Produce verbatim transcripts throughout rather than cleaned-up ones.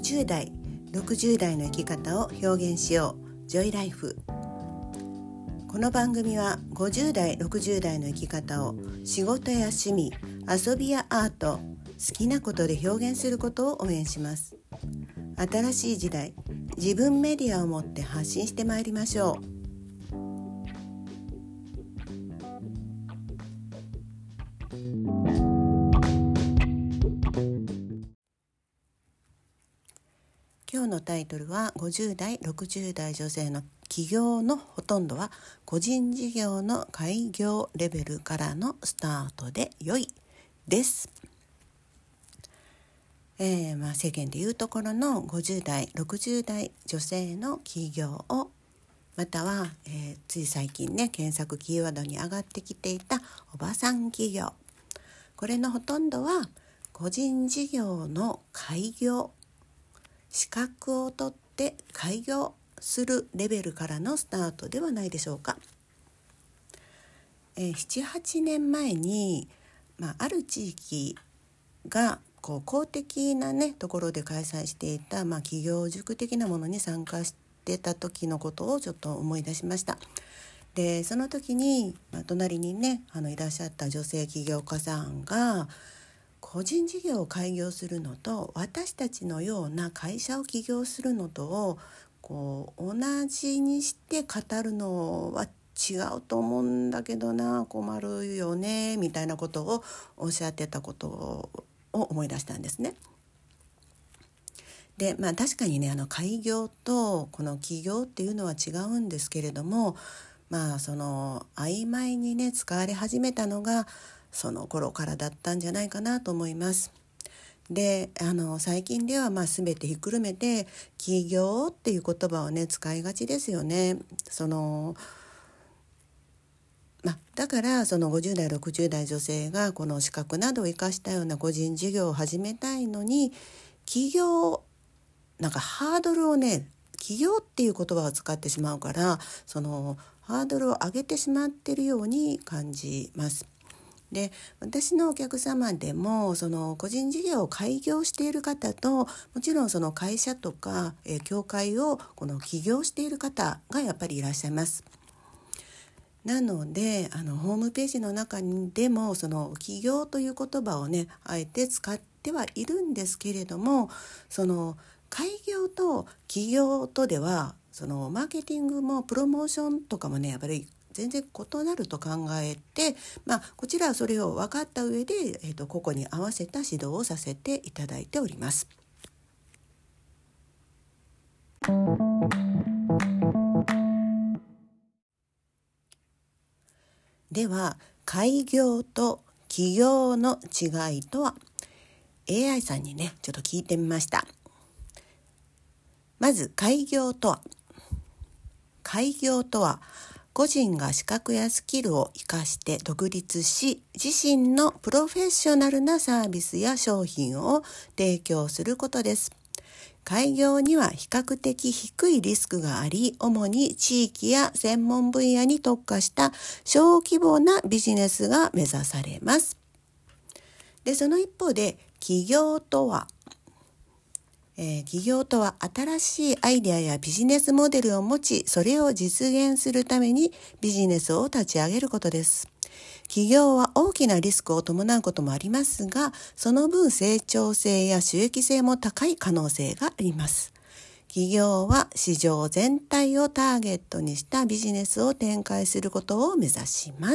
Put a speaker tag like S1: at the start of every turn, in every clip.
S1: じゅう代、ろくじゅう代の生き方を表現しよう、ジョイライフ。この番組はごじゅう代、ろくじゅう代の生き方を仕事や趣味、遊びやアート、好きなことで表現することを応援します。新しい時代、自分メディアを持って発信してまいりましょう。今日のタイトルはごじゅう代、ろくじゅう代女性の起業のほとんどは個人事業の開業レベルからのスタートで良いです。えーまあ、世間でいうところのごじゅう代、ろくじゅう代女性の起業をまたは、えー、つい最近ね検索キーワードに上がってきていたおばさん企業、これのほとんどは個人事業の開業、資格を取って開業するレベルからのスタートではないでしょうか。えー、ななはちねんまえに、まあ、ある地域がこう公的な、ね、ところで開催していた、まあ、企業塾的なものに参加してた時のことをちょっと思い出しました。でその時に、まあ、隣にねあのいらっしゃった女性起業家さんが、個人事業を開業するのと私たちのような会社を起業するのとをこう同じにして語るのは違うと思うんだけどな、困るよねみたいなことをおっしゃってたことを思い出したんですね。で、まあ確かにねあの開業とこの起業っていうのは違うんですけれども、まあその曖昧にね使われ始めたのがその頃からだったんじゃないかなと思います。であの最近ではまあ全てひっくるめて起業っていう言葉をね使いがちですよね。そのまあ、だからそのごじゅう代ろくじゅう代女性がこの資格などを生かしたような個人事業を始めたいのに、起業なんかハードルをね起業っていう言葉を使ってしまうから、そのハードルを上げてしまっているように感じます。で私のお客様でもその個人事業を開業している方と、もちろんその会社とか、えー、協会をこの起業している方がやっぱりいらっしゃいます。なのであのホームページの中にでもその起業という言葉をねあえて使ってはいるんですけれども、その開業と起業とではそのマーケティングもプロモーションとかもねやっぱり全然異なると考えて、まあ、こちらはそれを分かった上で、えーと、個々に合わせた指導をさせていただいております。では開業と起業の違いとは、 エーアイ さんにねちょっと聞いてみました。まず開業とは開業とは個人が資格やスキルを生かして独立し、自身のプロフェッショナルなサービスや商品を提供することです。開業には比較的低いリスクがあり、主に地域や専門分野に特化した小規模なビジネスが目指されます。で、その一方で起業とは、えー、起業とは新しいアイデアやビジネスモデルを持ち、それを実現するためにビジネスを立ち上げることです。起業は大きなリスクを伴うこともありますが、その分成長性や収益性も高い可能性があります。起業は市場全体をターゲットにしたビジネスを展開することを目指します。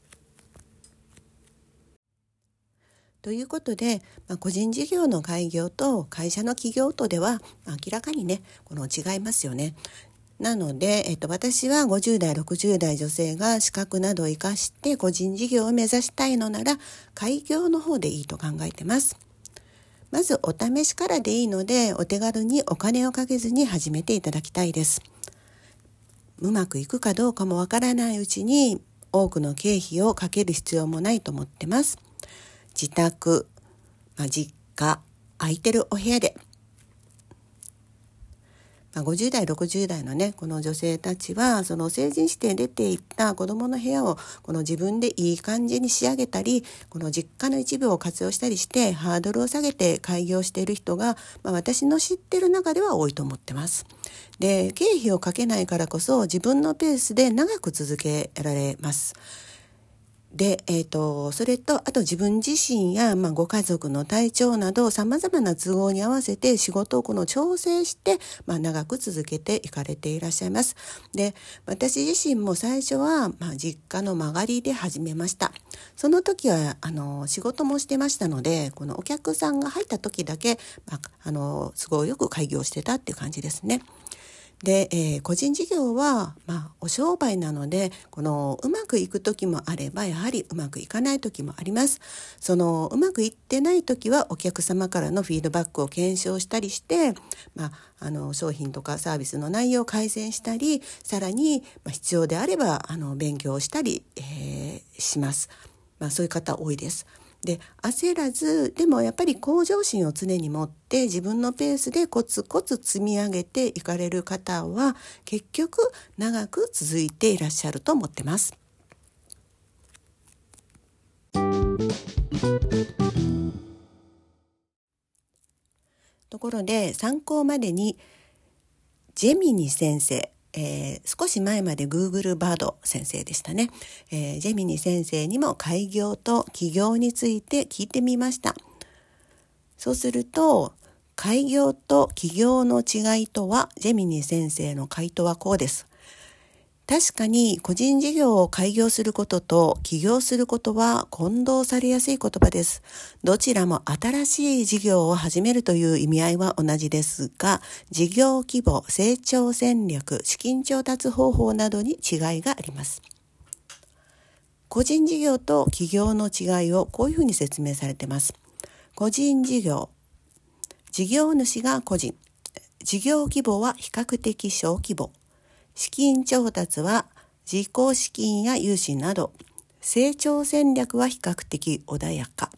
S1: ということで、まあ、個人事業の開業と会社の起業とでは明らかにねこの違いますよね。なので、えっと、私はごじゅう代ろくじゅう代女性が資格などを生かして個人事業を目指したいのなら開業の方でいいと考えてます。まずお試しからでいいので、お手軽にお金をかけずに始めていただきたいです。うまくいくかどうかもわからないうちに多くの経費をかける必要もないと思ってます。自宅、まあ、実家、空いてるお部屋で、 ごじゅう代ろくじゅう代のねこの女性たちはその成人して出ていった子どもの部屋をこの自分でいい感じに仕上げたり、この実家の一部を活用したりしてハードルを下げて開業している人が、まあ、私の知ってる中では多いと思ってます。で、経費をかけないからこそ自分のペースで長く続けられます。で、えーと、それとあと自分自身や、まあ、ご家族の体調などさまざまな都合に合わせて仕事をこの調整して、まあ、長く続けていかれていらっしゃいます。で、私自身も最初は、まあ、実家の間借りで始めました。その時はあの仕事もしてましたので、このお客さんが入った時だけ、まあ、あの都合よく開業してたっていう感じですね。で、えー、個人事業は、まあ、お商売なので、このうまくいく時もあればやはりうまくいかない時もあります。そのうまくいってない時はお客様からのフィードバックを検証したりして、まあ、あの商品とかサービスの内容を改善したり、さらに、まあ、必要であればあの勉強したり、えー、します。まあ、そういう方多いです。で、焦らず、でもやっぱり向上心を常に持って自分のペースでコツコツ積み上げていかれる方は結局長く続いていらっしゃると思ってます。ところで参考までにジェミニ先生、えー、少し前まで Google バード先生でしたね、えー、ジェミニ先生にも開業と起業について聞いてみました。そうすると、開業と起業の違いとは、ジェミニ先生の回答はこうです。確かに個人事業を開業することと起業することは混同されやすい言葉です。どちらも新しい事業を始めるという意味合いは同じですが、事業規模、成長戦略、資金調達方法などに違いがあります。個人事業と起業の違いをこういうふうに説明されています。個人事業、事業主が個人、事業規模は比較的小規模、資金調達は自己資金や融資など、成長戦略は比較的穏やか。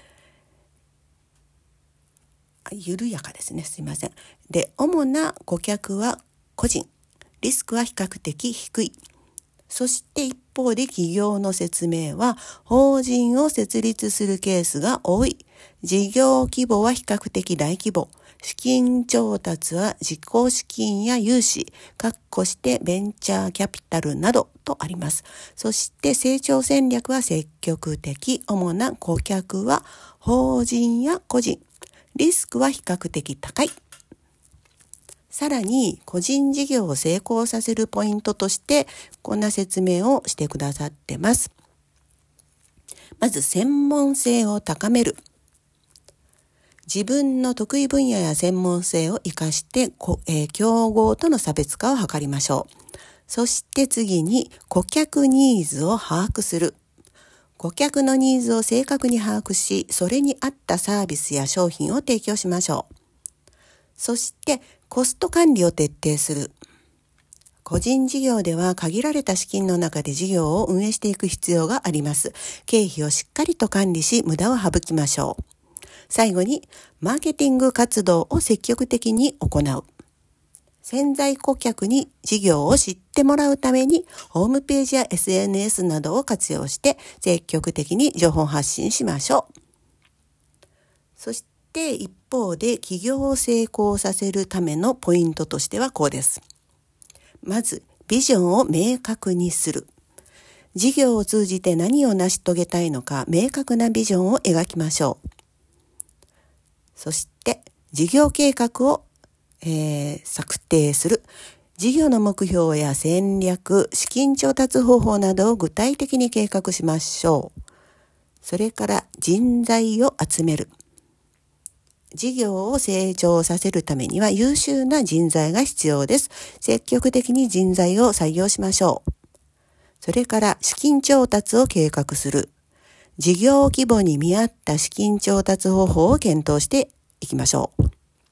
S1: 緩やかですね。すいません。で、主な顧客は個人、リスクは比較的低い。そして一方で企業の説明は法人を設立するケースが多い。事業規模は比較的大規模。資金調達は自己資金や融資、括弧してベンチャーキャピタルなどとあります。そして成長戦略は積極的。主な顧客は法人や個人。リスクは比較的高い。さらに個人事業を成功させるポイントとしてこんな説明をしてくださってます。まず専門性を高める。自分の得意分野や専門性を生かして、えー、競合との差別化を図りましょう。そして次に顧客ニーズを把握する。顧客のニーズを正確に把握し、それに合ったサービスや商品を提供しましょう。そしてコスト管理を徹底する。個人事業では限られた資金の中で事業を運営していく必要があります。経費をしっかりと管理し、無駄を省きましょう。最後に、マーケティング活動を積極的に行う。潜在顧客に事業を知ってもらうために、ホームページや エスエヌエス などを活用して、積極的に情報発信しましょう。そして一方で、起業を成功させるためのポイントとしてはこうです。まず、ビジョンを明確にする。事業を通じて何を成し遂げたいのか、明確なビジョンを描きましょう。そして、事業計画を、えー、策定する。事業の目標や戦略、資金調達方法などを具体的に計画しましょう。それから人材を集める。事業を成長させるためには優秀な人材が必要です。積極的に人材を採用しましょう。それから資金調達を計画する。事業規模に見合った資金調達方法を検討していきましょう。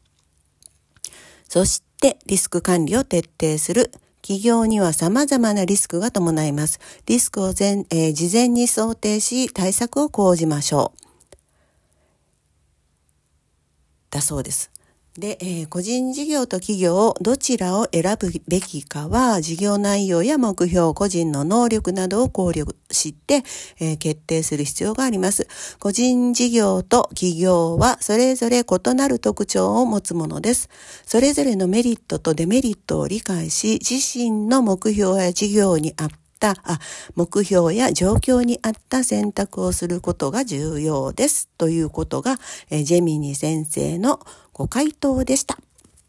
S1: そしてリスク管理を徹底する。企業には様々なリスクが伴います。リスクを前、えー、事前に想定し対策を講じましょう。だそうです。 で、えー、個人事業と企業どちらを選ぶべきかは事業内容や目標、個人の能力などを考慮して、えー、決定する必要があります。個人事業と企業はそれぞれ異なる特徴を持つものです。それぞれのメリットとデメリットを理解し、自身の目標や事業に合ったあ目標や状況に合った選択をすることが重要ですということが、えー、ジェミニ先生のご回答でした。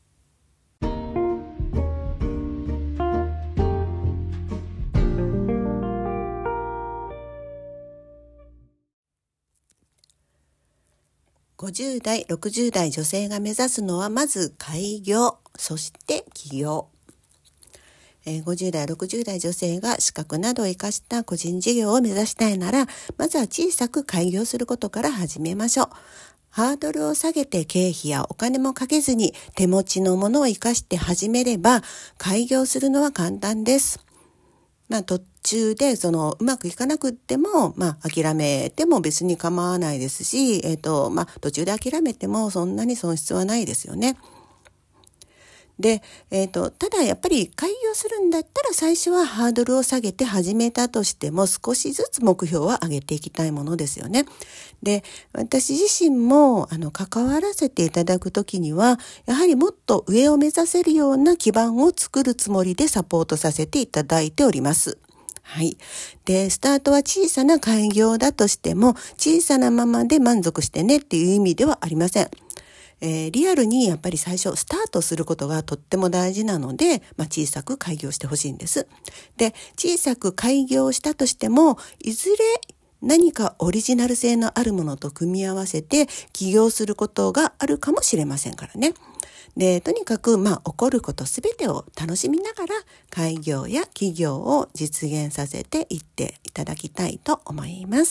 S1: ごじゅう代、ろくじゅう代女性が目指すのはまず開業、そして起業。ごじゅう代、ろくじゅう代女性が資格などを生かした個人事業を目指したいなら、まずは小さく開業することから始めましょう。ハードルを下げて経費やお金もかけずに手持ちのものを生かして始めれば開業するのは簡単です。まあ途中でそのうまくいかなくってもまあ諦めても別に構わないですし、えっとまあ途中で諦めてもそんなに損失はないですよね。で、えーと、ただやっぱり開業するんだったら最初はハードルを下げて始めたとしても少しずつ目標は上げていきたいものですよね。で、私自身もあの関わらせていただくときにはやはりもっと上を目指せるような基盤を作るつもりでサポートさせていただいております。はい。で、スタートは小さな開業だとしても小さなままで満足してねっていう意味ではありません。えー、リアルにやっぱり最初スタートすることがとっても大事なので、まあ、小さく開業してほしいんです。で、小さく開業したとしても、いずれ何かオリジナル性のあるものと組み合わせて起業することがあるかもしれませんからね。で、とにかく、まあ、起こることすべてを楽しみながら開業や起業を実現させていっていただきたいと思います。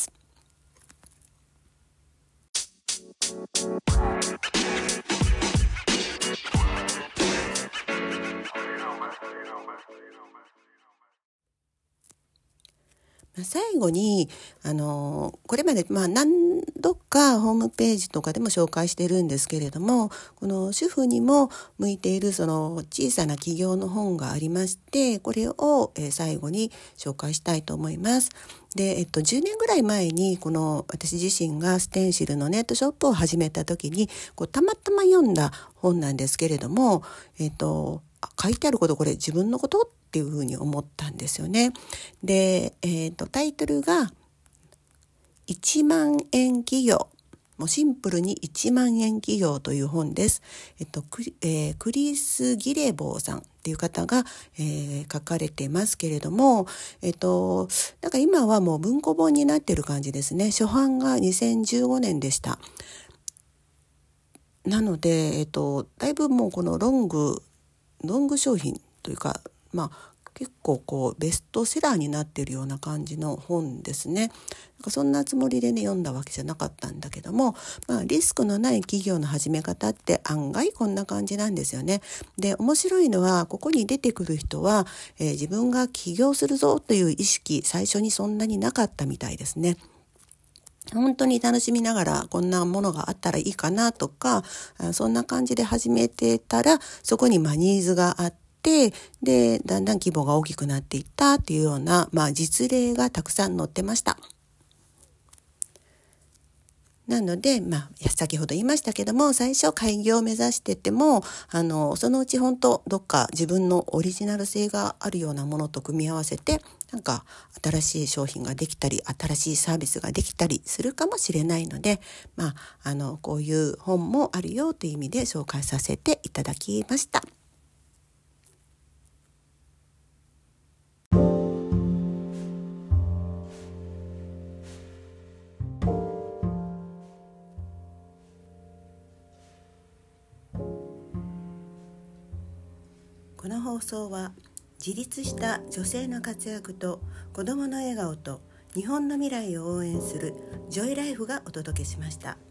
S1: 最後にあのこれまで、まあ、何度かホームページとかでも紹介しているんですけれども、この主婦にも向いているその小さな起業の本がありまして、これを、えー、最後に紹介したいと思います。で、えっと、じゅうねんぐらい前にこの私自身がステンシルのネットショップを始めた時にこうたまたま読んだ本なんですけれども、えっと、書いてあることこれ自分のことっていうふうに思ったんですよね。で、えーと、タイトルがいちまんえん企業、もうシンプルにいちまんえん企業という本です。えっと、クリ、えー、クリス・ギレボーさんっていう方が、えー、書かれてますけれども、えっと、なんか今はもう文庫本になってる感じですね。初版がにせんじゅうごねんでした。なので、えっと、だいぶもうこのロングロング商品というか、まあ結構こうベストセラーになっているような感じの本ですね。なんかそんなつもりでね読んだわけじゃなかったんだけども、まあ、リスクのない企業の始め方って案外こんな感じなんですよね。で、面白いのはここに出てくる人は、えー、自分が起業するぞという意識最初にそんなになかったみたいですね。本当に楽しみながらこんなものがあったらいいかなとか、そんな感じで始めてたらそこにまあニーズがあって、でだんだん規模が大きくなっていったっていうような、まあ、実例がたくさん載ってました。なので、まあ、先ほど言いましたけども、最初開業を目指してても、あの、そのうち本当どっか自分のオリジナル性があるようなものと組み合わせて、なんか新しい商品ができたり、新しいサービスができたりするかもしれないので、まあ、あの、こういう本もあるよという意味で紹介させていただきました。この放送は自立した女性の活躍と子どもの笑顔と日本の未来を応援するジョイライフがお届けしました。